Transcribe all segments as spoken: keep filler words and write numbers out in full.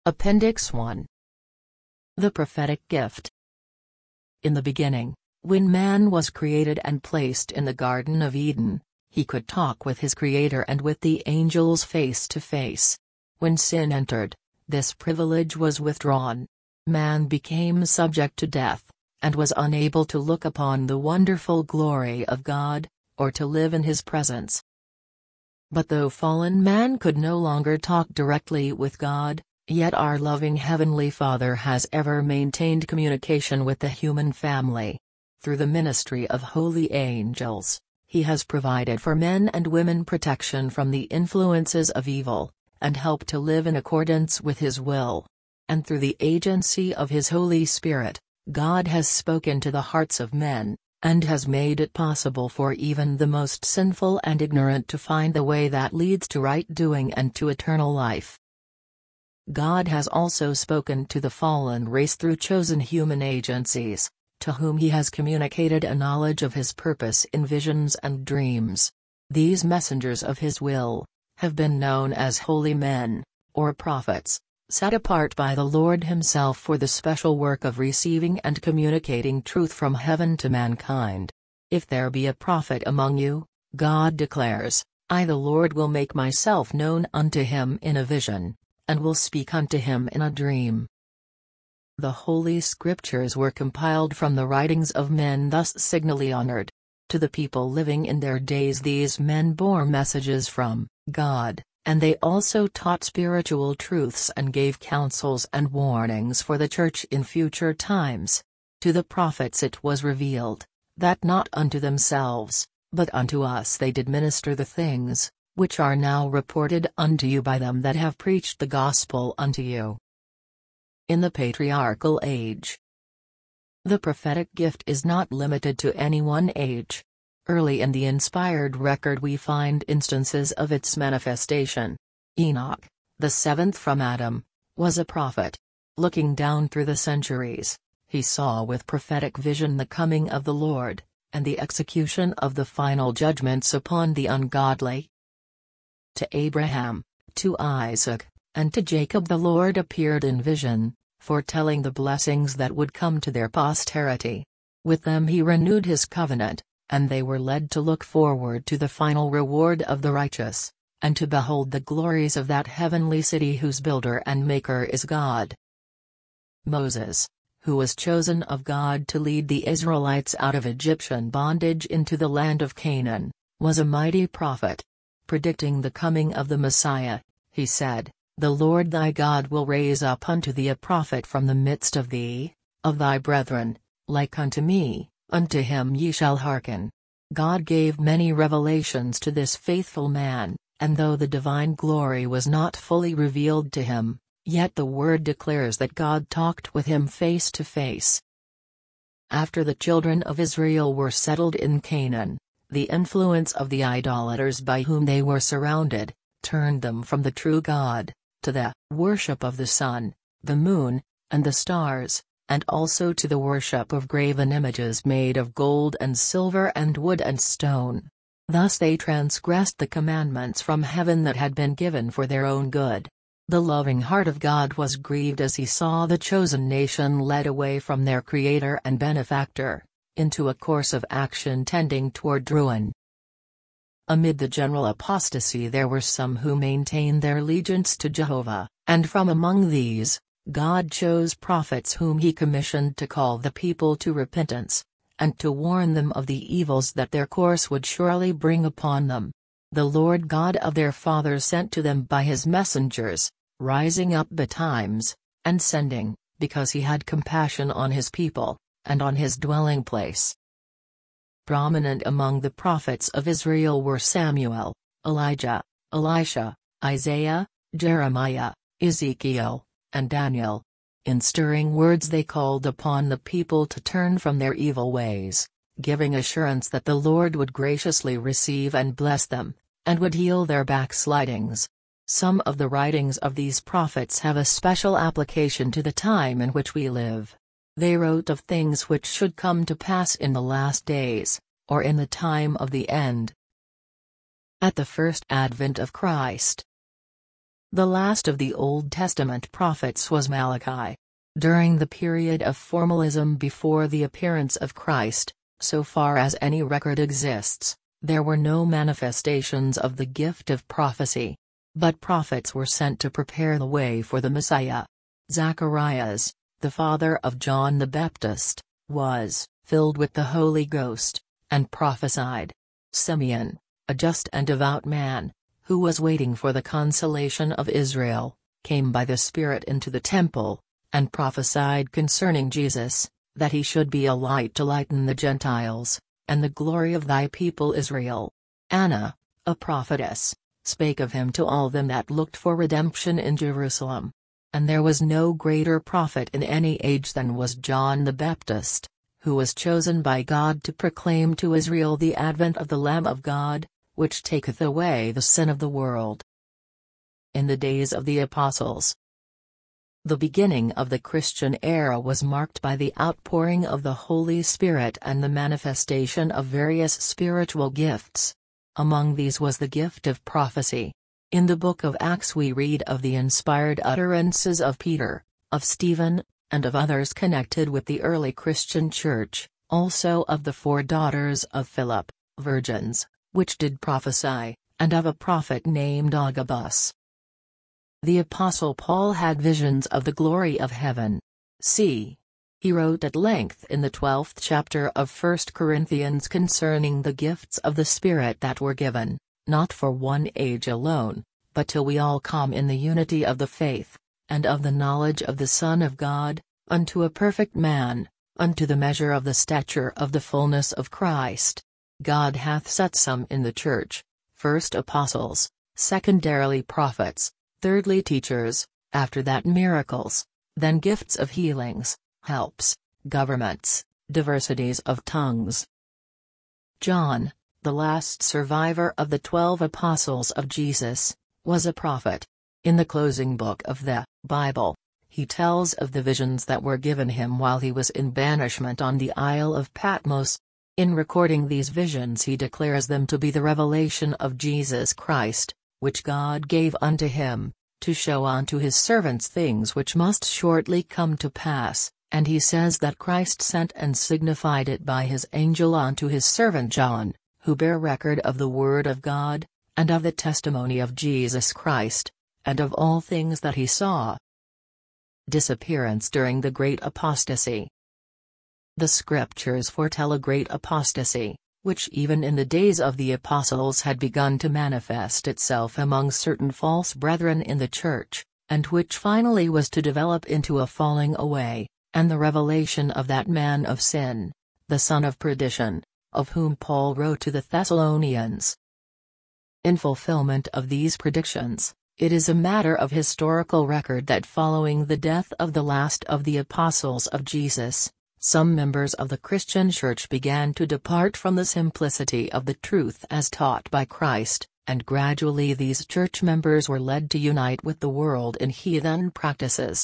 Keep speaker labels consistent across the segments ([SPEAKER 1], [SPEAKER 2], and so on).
[SPEAKER 1] Appendix one. The Prophetic Gift. In the beginning, when man was created and placed in the Garden of Eden, he could talk with his Creator and with the angels face to face. When sin entered, this privilege was withdrawn. Man became subject to death, and was unable to look upon the wonderful glory of God, or to live in His presence. But though fallen man could no longer talk directly with God, yet our loving Heavenly Father has ever maintained communication with the human family. Through the ministry of holy angels, He has provided for men and women protection from the influences of evil, and help to live in accordance with His will. And through the agency of His Holy Spirit, God has spoken to the hearts of men, and has made it possible for even the most sinful and ignorant to find the way that leads to right doing and to eternal life. God has also spoken to the fallen race through chosen human agencies, to whom He has communicated a knowledge of His purpose in visions and dreams. These messengers of His will have been known as holy men, or prophets, set apart by the Lord Himself for the special work of receiving and communicating truth from heaven to mankind. If there be a prophet among you, God declares, I the Lord will make myself known unto him in a vision, and will speak unto him in a dream. The Holy Scriptures were compiled from the writings of men thus signally honored. To the people living in their days these men bore messages from God, and they also taught spiritual truths and gave counsels and warnings for the Church in future times. To the prophets it was revealed, that not unto themselves, but unto us they did minister the things, which are now reported unto you by them that have preached the gospel unto you. In the patriarchal age, the prophetic gift is not limited to any one age. Early in the inspired record we find instances of its manifestation. Enoch, the seventh from Adam, was a prophet. Looking down through the centuries, he saw with prophetic vision the coming of the Lord, and the execution of the final judgments upon the ungodly. To Abraham, to Isaac, and to Jacob the Lord appeared in vision, foretelling the blessings that would come to their posterity. With them He renewed His covenant, and they were led to look forward to the final reward of the righteous, and to behold the glories of that heavenly city whose builder and maker is God. Moses, who was chosen of God to lead the Israelites out of Egyptian bondage into the land of Canaan, was a mighty prophet. Predicting the coming of the Messiah, he said, The Lord thy God will raise up unto thee a prophet from the midst of thee, of thy brethren, like unto me, unto him ye shall hearken. God gave many revelations to this faithful man, and though the divine glory was not fully revealed to him, yet the word declares that God talked with him face to face. After the children of Israel were settled in Canaan, the influence of the idolaters by whom they were surrounded, turned them from the true God, to the worship of the sun, the moon, and the stars, and also to the worship of graven images made of gold and silver and wood and stone. Thus they transgressed the commandments from heaven that had been given for their own good. The loving heart of God was grieved as He saw the chosen nation led away from their Creator and Benefactor, into a course of action tending toward ruin. Amid the general apostasy there were some who maintained their allegiance to Jehovah, and from among these, God chose prophets whom He commissioned to call the people to repentance, and to warn them of the evils that their course would surely bring upon them. The Lord God of their fathers sent to them by His messengers, rising up betimes, and sending, because He had compassion on His people, and on His dwelling place. Prominent among the prophets of Israel were Samuel, Elijah, Elisha, Isaiah, Jeremiah, Ezekiel, and Daniel. In stirring words they called upon the people to turn from their evil ways, giving assurance that the Lord would graciously receive and bless them, and would heal their backslidings. Some of the writings of these prophets have a special application to the time in which we live. They wrote of things which should come to pass in the last days, or in the time of the end. At the first advent of Christ, The last of the Old Testament prophets was Malachi. During the period of formalism before the appearance of Christ, so far as any record exists, there were no manifestations of the gift of prophecy. But prophets were sent to prepare the way for the Messiah. Zacharias, the father of John the Baptist, was filled with the Holy Ghost, and prophesied. Simeon, a just and devout man, who was waiting for the consolation of Israel, came by the Spirit into the temple, and prophesied concerning Jesus, that he should be a light to lighten the Gentiles, and the glory of thy people Israel. Anna, a prophetess, spake of him to all them that looked for redemption in Jerusalem. And there was no greater prophet in any age than was John the Baptist, who was chosen by God to proclaim to Israel the advent of the Lamb of God, which taketh away the sin of the world. In the days of the apostles. The beginning of the Christian era was marked by the outpouring of the Holy Spirit and the manifestation of various spiritual gifts. Among these was the gift of prophecy. In the book of Acts we read of the inspired utterances of Peter, of Stephen, and of others connected with the early Christian church, also of the four daughters of Philip, virgins, which did prophesy, and of a prophet named Agabus. The Apostle Paul had visions of the glory of heaven. See. He wrote at length in the twelfth chapter of First Corinthians concerning the gifts of the Spirit that were given, not for one age alone, but till we all come in the unity of the faith, and of the knowledge of the Son of God, unto a perfect man, unto the measure of the stature of the fullness of Christ. God hath set some in the church, first apostles, secondarily prophets, thirdly teachers, after that miracles, then gifts of healings, helps, governments, diversities of tongues. John, the last survivor of the twelve apostles of Jesus, was a prophet. In the closing book of the Bible, he tells of the visions that were given him while he was in banishment on the Isle of Patmos. In recording these visions he declares them to be the revelation of Jesus Christ, which God gave unto him, to show unto his servants things which must shortly come to pass, and he says that Christ sent and signified it by his angel unto his servant John, who bare record of the word of God, and of the testimony of Jesus Christ, and of all things that he saw. Disappearance during the Great Apostasy. The Scriptures foretell a great apostasy, which even in the days of the apostles had begun to manifest itself among certain false brethren in the church, and which finally was to develop into a falling away, and the revelation of that man of sin, the son of perdition, of whom Paul wrote to the Thessalonians. In fulfillment of these predictions, it is a matter of historical record that following the death of the last of the apostles of Jesus, some members of the Christian church began to depart from the simplicity of the truth as taught by Christ, and gradually these church members were led to unite with the world in heathen practices.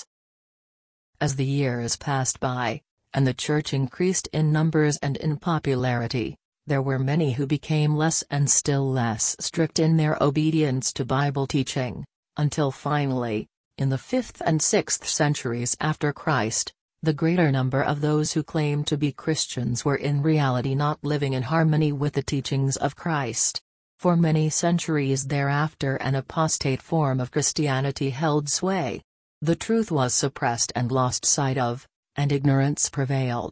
[SPEAKER 1] As the years passed by, and the church increased in numbers and in popularity, there were many who became less and still less strict in their obedience to Bible teaching, until finally, in the fifth and sixth centuries after Christ, the greater number of those who claimed to be Christians were in reality not living in harmony with the teachings of Christ. For many centuries thereafter an apostate form of Christianity held sway. The truth was suppressed and lost sight of, and ignorance prevailed.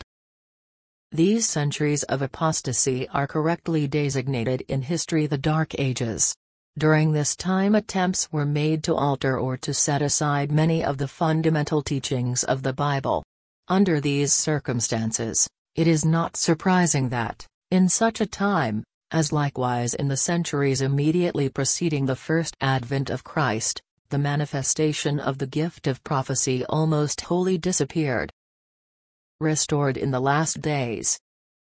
[SPEAKER 1] These centuries of apostasy are correctly designated in history the Dark Ages. During this time attempts were made to alter or to set aside many of the fundamental teachings of the Bible. Under these circumstances, it is not surprising that, in such a time, as likewise in the centuries immediately preceding the first advent of Christ, the manifestation of the gift of prophecy almost wholly disappeared. Restored in the last days.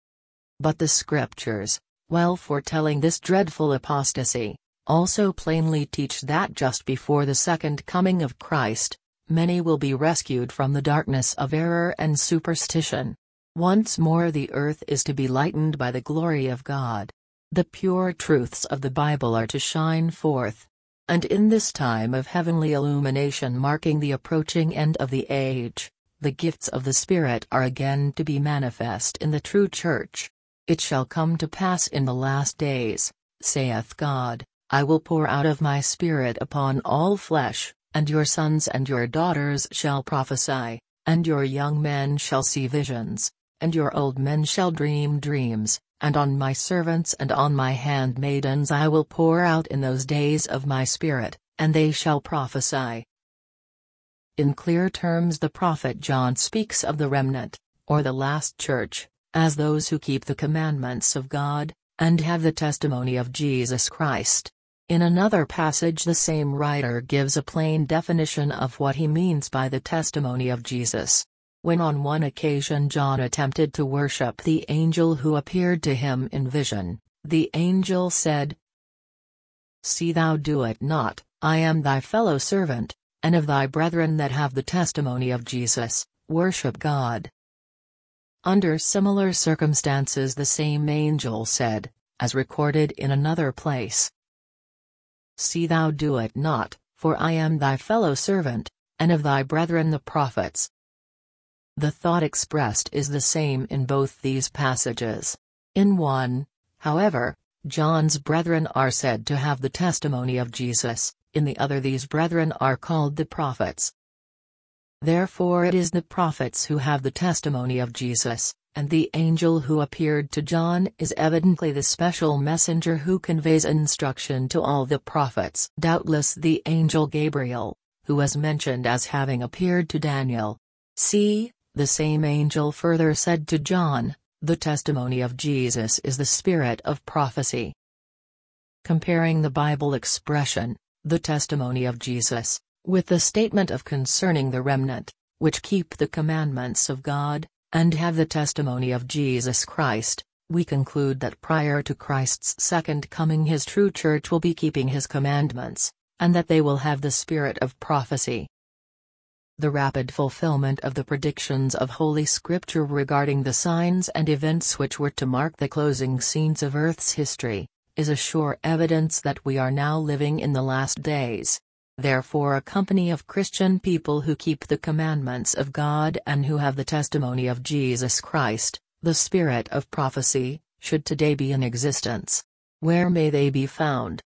[SPEAKER 1] But the Scriptures, while foretelling this dreadful apostasy, also plainly teach that just before the second coming of Christ, many will be rescued from the darkness of error and superstition. Once more the earth is to be lightened by the glory of God. The pure truths of the Bible are to shine forth. And in this time of heavenly illumination marking the approaching end of the age, the gifts of the Spirit are again to be manifest in the true Church. It shall come to pass in the last days, saith God, I will pour out of my Spirit upon all flesh, and your sons and your daughters shall prophesy, and your young men shall see visions, and your old men shall dream dreams, and on my servants and on my handmaidens I will pour out in those days of my Spirit, and they shall prophesy. In clear terms the prophet John speaks of the remnant, or the last church, as those who keep the commandments of God, and have the testimony of Jesus Christ. In another passage the same writer gives a plain definition of what he means by the testimony of Jesus. When on one occasion John attempted to worship the angel who appeared to him in vision, the angel said, See thou do it not, I am thy fellow servant, and of thy brethren that have the testimony of Jesus, worship God. Under similar circumstances the same angel said, as recorded in another place, See thou do it not, for I am thy fellow servant, and of thy brethren the prophets. The thought expressed is the same in both these passages. In one, however, John's brethren are said to have the testimony of Jesus, in the other these brethren are called the prophets. Therefore it is the prophets who have the testimony of Jesus, and the angel who appeared to John is evidently the special messenger who conveys instruction to all the prophets. Doubtless the angel Gabriel, who was mentioned as having appeared to Daniel. See, the same angel further said to John, the testimony of Jesus is the spirit of prophecy. Comparing the Bible expression, the testimony of Jesus, with the statement of concerning the remnant, which keep the commandments of God, and have the testimony of Jesus Christ, we conclude that prior to Christ's second coming his true church will be keeping his commandments, and that they will have the spirit of prophecy. The rapid fulfillment of the predictions of Holy Scripture regarding the signs and events which were to mark the closing scenes of Earth's history, is a sure evidence that we are now living in the last days. Therefore a company of Christian people who keep the commandments of God and who have the testimony of Jesus Christ, the spirit of prophecy, should today be in existence. Where may they be found?